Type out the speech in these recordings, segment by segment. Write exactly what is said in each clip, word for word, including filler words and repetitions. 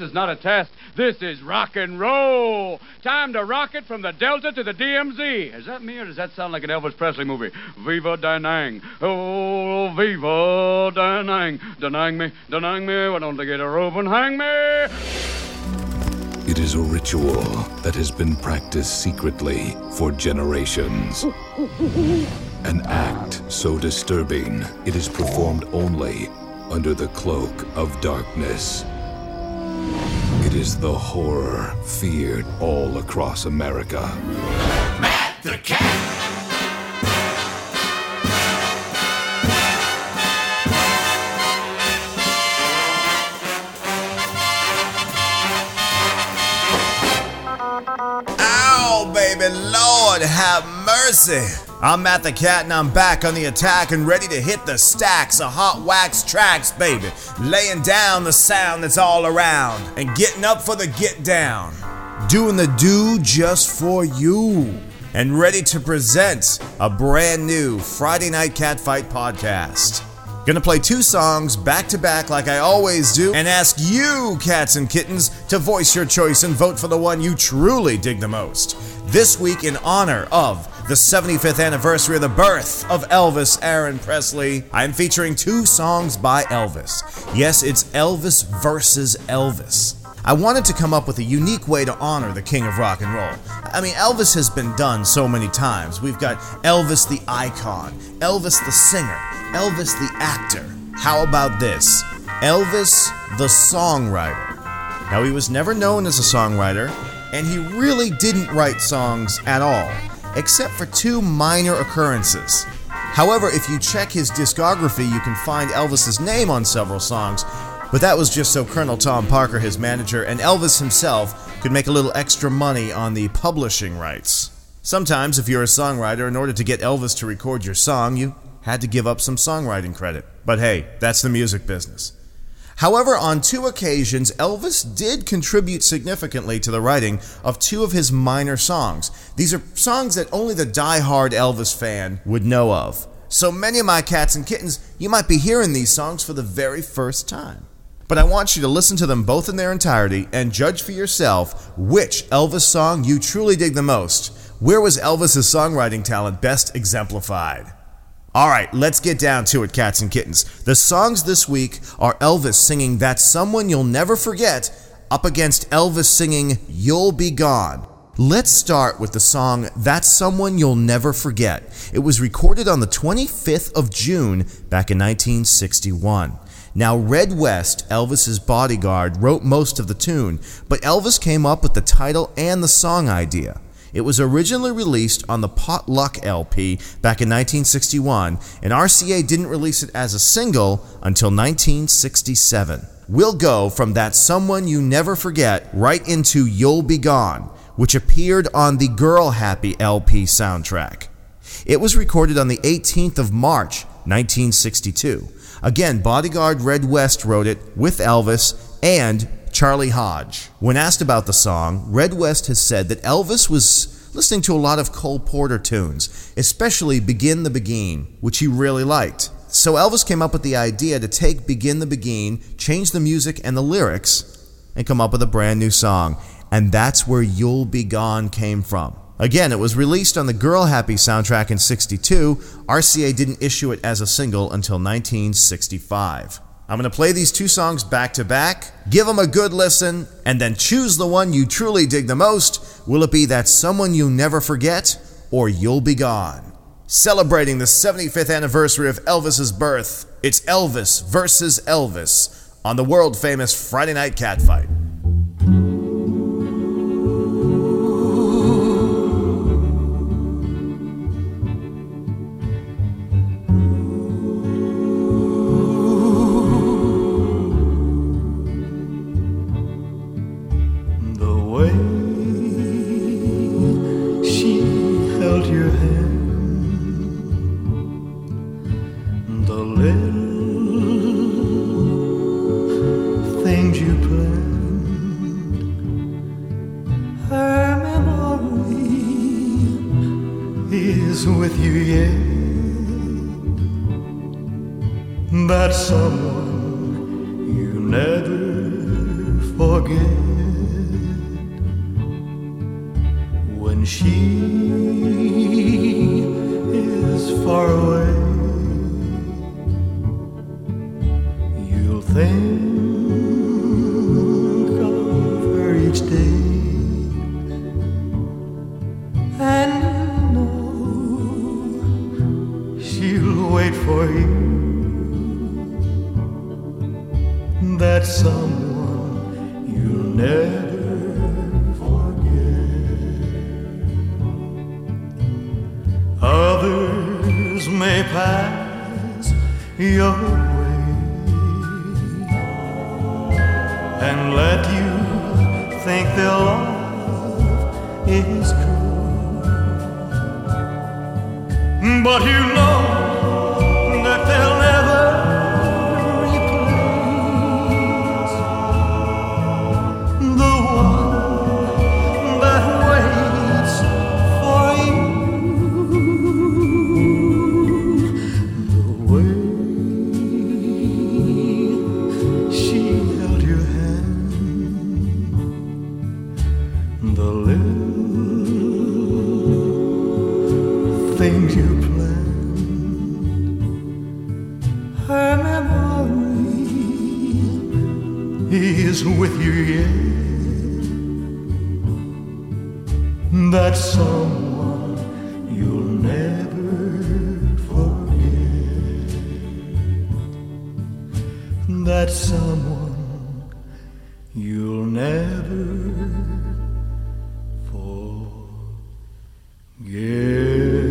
This is not a test. This is rock and roll. Time to rock it from the Delta to the D M Z. Is that me or does that sound like an Elvis Presley movie? Viva Da Nang. Oh, viva Da Nang. Da Nang me, Da Nang me. Why don't they get a rope and hang me? It is a ritual that has been practiced secretly for generations. An act so disturbing, it is performed only under the cloak of darkness. It is the horror feared all across America. Matt the Cat! Ow, baby, Lord have mercy. I'm Matt the Cat and I'm back on the attack and ready to hit the stacks of hot wax tracks, baby. Laying down the sound that's all around and getting up for the get down. Doing the do just for you. And ready to present a brand new Friday Night Catfight podcast. Gonna play two songs back to back like I always do and ask you, cats and kittens, to voice your choice and vote for the one you truly dig the most. This week, in honor of the seventy-fifth anniversary of the birth of Elvis Aaron Presley, I'm featuring two songs by Elvis. Yes, it's Elvis versus Elvis. I wanted to come up with a unique way to honor the king of rock and roll. I mean, Elvis has been done so many times. We've got Elvis the icon, Elvis the singer, Elvis the actor. How about this? Elvis the songwriter. Now, he was never known as a songwriter, and he really didn't write songs at all, except for two minor occurrences. However, if you check his discography, you can find Elvis's name on several songs, but that was just so Colonel Tom Parker, his manager, and Elvis himself could make a little extra money on the publishing rights. Sometimes, if you're a songwriter, in order to get Elvis to record your song, you had to give up some songwriting credit. But hey, that's the music business. However, on two occasions, Elvis did contribute significantly to the writing of two of his minor songs. These are songs that only the die-hard Elvis fan would know of. So many of my cats and kittens, you might be hearing these songs for the very first time. But I want you to listen to them both in their entirety and judge for yourself which Elvis song you truly dig the most. Where was Elvis's songwriting talent best exemplified? Alright, let's get down to it, cats and kittens. The songs this week are Elvis singing That's Someone You'll Never Forget up against Elvis singing You'll Be Gone. Let's start with the song That's Someone You'll Never Forget. It was recorded on the twenty-fifth of June back in nineteen sixty-one. Now, Red West, Elvis's bodyguard, wrote most of the tune, but Elvis came up with the title and the song idea. It was originally released on the Potluck L P back in nineteen sixty-one, and R C A didn't release it as a single until nineteen sixty-seven. We'll go from That Someone You Never Forget right into You'll Be Gone, which appeared on the Girl Happy L P soundtrack. It was recorded on the eighteenth of March, nineteen sixty-two. Again, bodyguard Red West wrote it with Elvis and Charlie Hodge. When asked about the song, Red West has said that Elvis was listening to a lot of Cole Porter tunes, especially Begin the Beguine, which he really liked. So Elvis came up with the idea to take Begin the Beguine, change the music and the lyrics, and come up with a brand new song. And that's where You'll Be Gone came from. Again, it was released on the Girl Happy soundtrack in sixty-two. R C A didn't issue it as a single until nineteen sixty-five. I'm going to play these two songs back to back, give them a good listen, and then choose the one you truly dig the most. Will it be That Someone You Never Forget or You'll Be Gone? Celebrating the seventy-fifth anniversary of Elvis's birth, it's Elvis versus Elvis on the world-famous Friday Night Catfight. With you yet, that someone you never forget when she is far away. You'll think of her each day, and you know she'll wait for you. That someone you'll never forget. Others may pass your way and let you think their love is true, but you know that they'll never things you planned. Her memory is with you yet. That someone you'll never forget. That someone you'll never forget.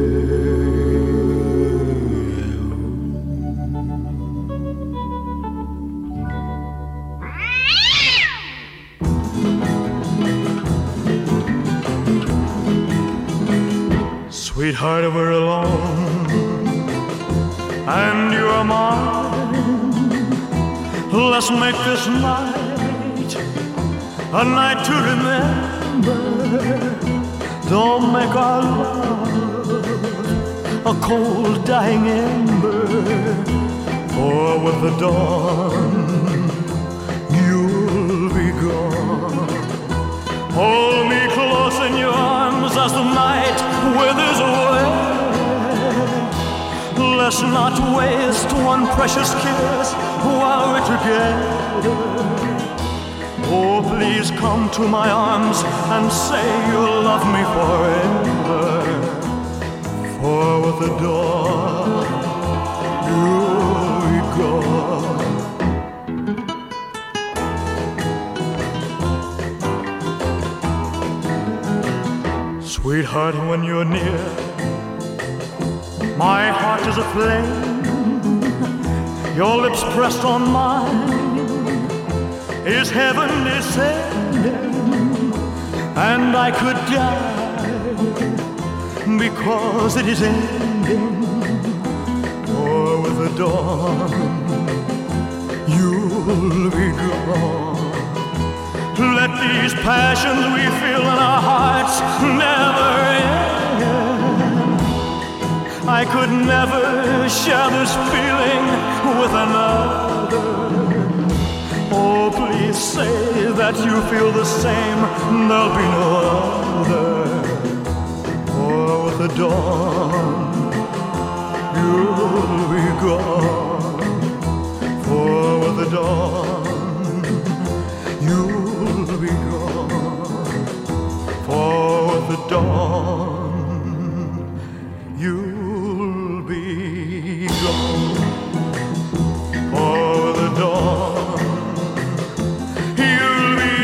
Sweetheart, we're alone, and you're mine. Let's make this night a night to remember. Don't make our love a cold, dying ember, for with the dawn you'll be gone. Hold me close in your arms as the night withers away. Let's not waste one precious kiss while we're together. Oh, please come to my arms and say you'll love me forever. For with the dawn you'll be gone. Sweetheart, when you're near, my heart is aflame. Your lips pressed on mine is heaven descending, and I could die because it is ending. For with the dawn you'll be gone. Let these passions we feel in our hearts never end. I could never share this feeling with another. Oh, please say that you feel the same. There'll be no other. For with the dawn you'll be gone. For with the dawn you'll be gone. For with the dawn you'll be gone. For with the dawn you'll be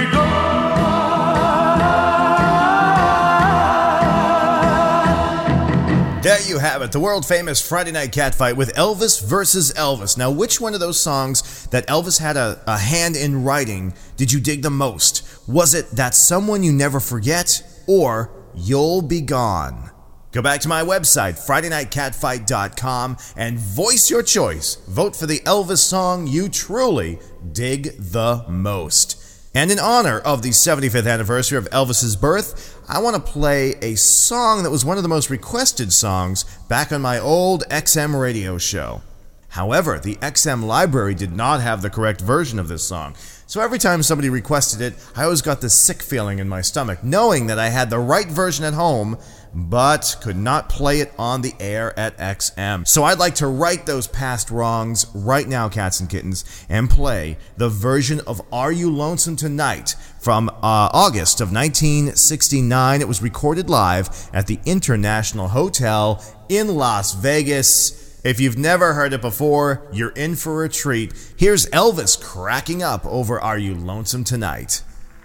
gone. There you have it, the world-famous Friday Night Catfight with Elvis versus Elvis. Now, which one of those songs that Elvis had a, a hand in writing did you dig the most? Was it That's Someone You Never Forget or You'll Be Gone? Go back to my website, Friday Night Catfight dot com, and voice your choice. Vote for the Elvis song you truly dig the most. And in honor of the seventy-fifth anniversary of Elvis's birth, I want to play a song that was one of the most requested songs back on my old X M radio show. However, the X M library did not have the correct version of this song. So every time somebody requested it, I always got this sick feeling in my stomach, knowing that I had the right version at home, but could not play it on the air at X M. So I'd like to right those past wrongs right now, cats and kittens, and play the version of Are You Lonesome Tonight from uh, August of nineteen sixty-nine. It was recorded live at the International Hotel in Las Vegas. If you've never heard it before, you're in for a treat. Here's Elvis cracking up over Are You Lonesome Tonight?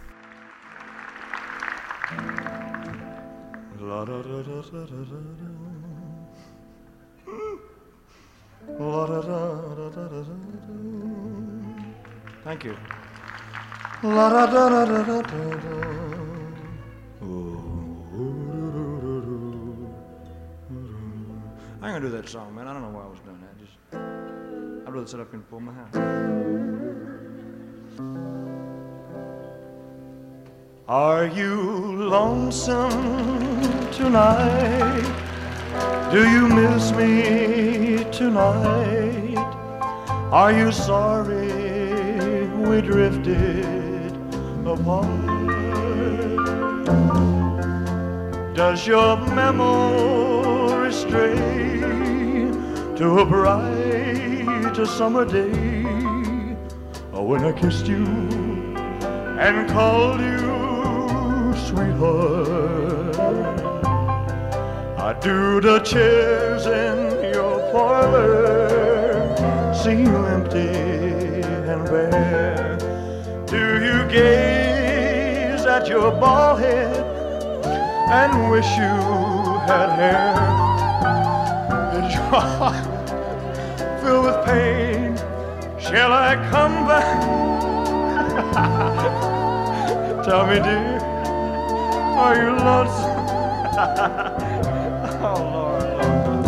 La da da da da da da. La da da da da da da. Thank you. La da da da da da da. I ain't gonna do that song, man. I don't know why I was doing that. Just I'd rather sit up here and pull my hair. Are you lonesome tonight? Do you miss me tonight? Are you sorry we drifted apart? Does your memory stray to a bright summer day, or when I kissed you and called you sweetheart? I do the chairs in your parlor seem empty and bare? Do you gaze at your bald head and wish you had hair? Is your heart filled with pain? Shall I come back? Tell me, dear, are you lonesome? Oh, Lord, Lord.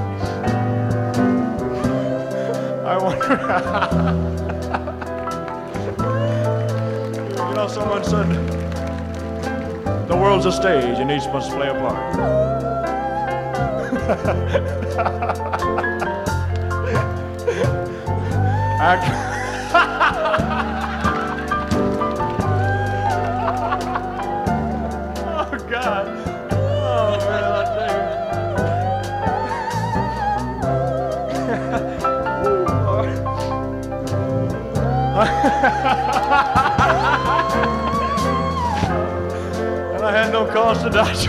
I wonder. You know, someone said the world's a stage and each must play a part. Act. Oh, God. Oh, man, I tell you. And I had no cause to die.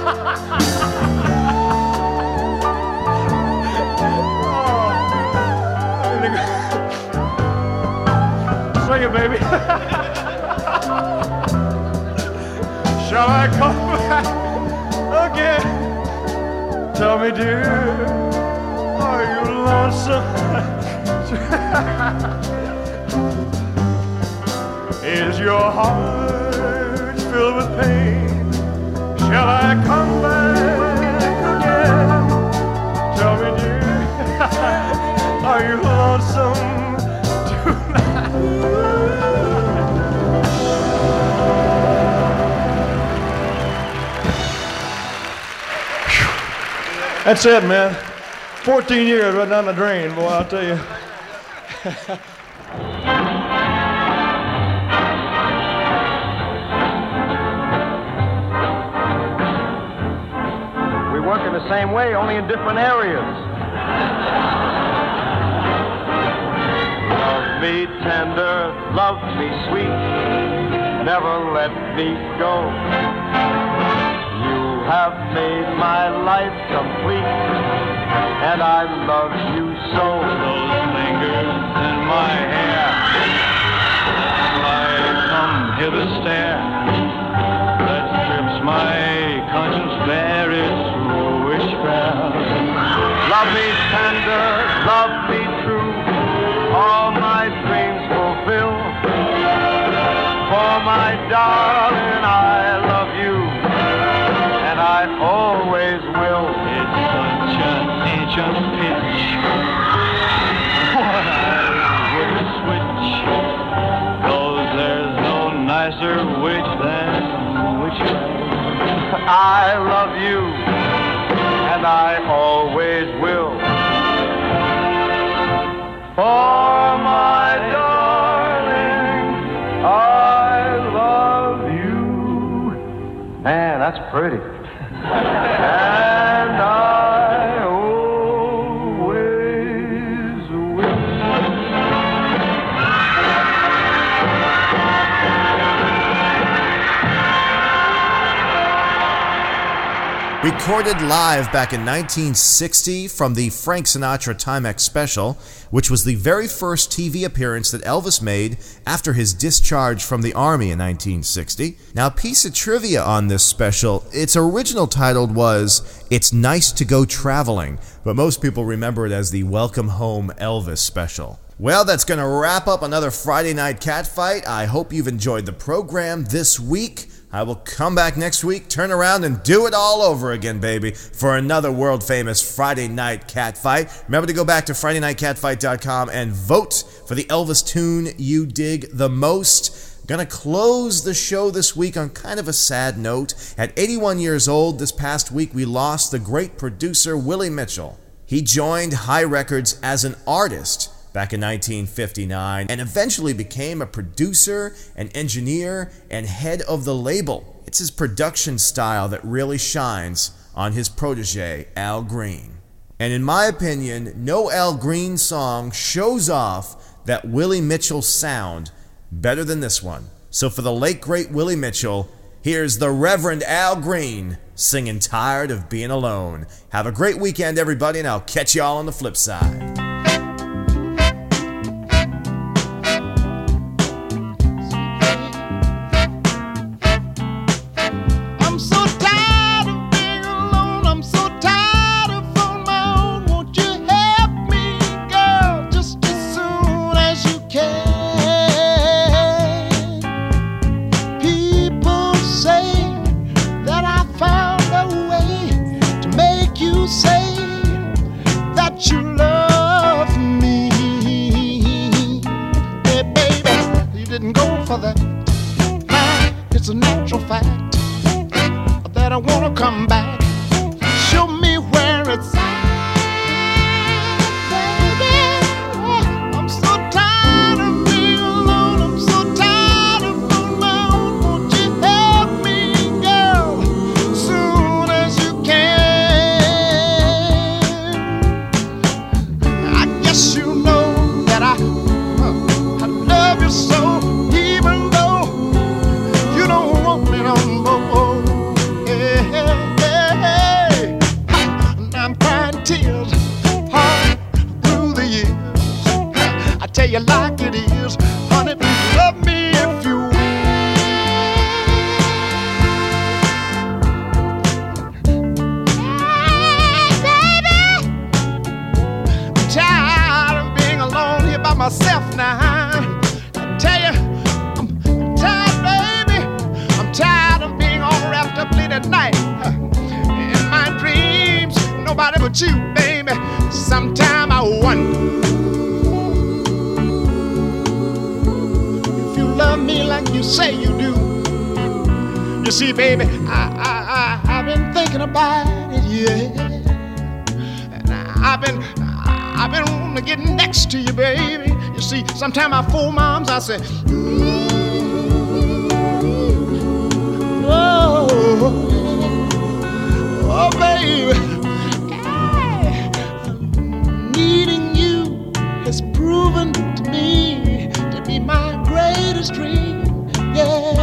Swing it, baby. Shall I come back again? Tell me, dear, are you lonesome? Is your heart filled with pain? Shall I come back again? Tell me, dear, are you lonesome tonight? That's it, man. fourteen years right down the drain, boy, I'll tell you. We work in the same way, only in different areas. Love me tender, love me sweet, never let me go. You have made my life complete, and I love you so. Those fingers in my hair, like some hither stare, that strips my conscience bare, it's foolish fair. Love me tender, love me true, all my dreams fulfill. For my darling, I love you, and I always will. It's such an ancient pitch, what I wouldn't switch, though there's no nicer witch than which I love you, and I always will. For my darling, I love you. Man, that's pretty. And I always will. Recorded live back in nineteen sixty from the Frank Sinatra Timex special, which was the very first T V appearance that Elvis made after his discharge from the Army in nineteen sixty. Now, a piece of trivia on this special, its original title was It's Nice to Go Traveling, but most people remember it as the Welcome Home Elvis special. Well, that's going to wrap up another Friday Night Catfight. I hope you've enjoyed the program this week. I will come back next week, turn around, and do it all over again, baby, for another world-famous Friday Night Catfight. Remember to go back to Friday Night Catfight dot com and vote for the Elvis tune you dig the most. Gonna close the show this week on kind of a sad note. At eighty-one years old, this past week, we lost the great producer Willie Mitchell. He joined High Records as an artist back in nineteen fifty-nine, and eventually became a producer, an engineer, and head of the label. It's his production style that really shines on his protege, Al Green. And in my opinion, no Al Green song shows off that Willie Mitchell sound better than this one. So for the late great Willie Mitchell, here's the Reverend Al Green singing Tired of Being Alone. Have a great weekend, everybody, and I'll catch y'all on the flip side. It's a natural fact that I want to come back. Show me where it's at, baby. I'm so tired of being alone. I'm so tired of being alone. Won't you help me, girl, soon as you can? I guess you know that I, uh, I love you so. Tell you like it is, honey, please love me if you will. Hey, baby, I'm tired of being alone here by myself now. I tell you, I'm, I'm tired, baby. I'm tired of being all wrapped up late at night in my dreams. Nobody but you, baby. Sometime I wonder. Love me like you say you do. You see, baby, I, I, I, I've been thinking about it, yeah. And I, I've been, I, I've been wanting to get next to you, baby. You see, sometimes I fool moms, I say, oh, oh, baby, hey, needing you has proven to me to be my greatest dream, yeah.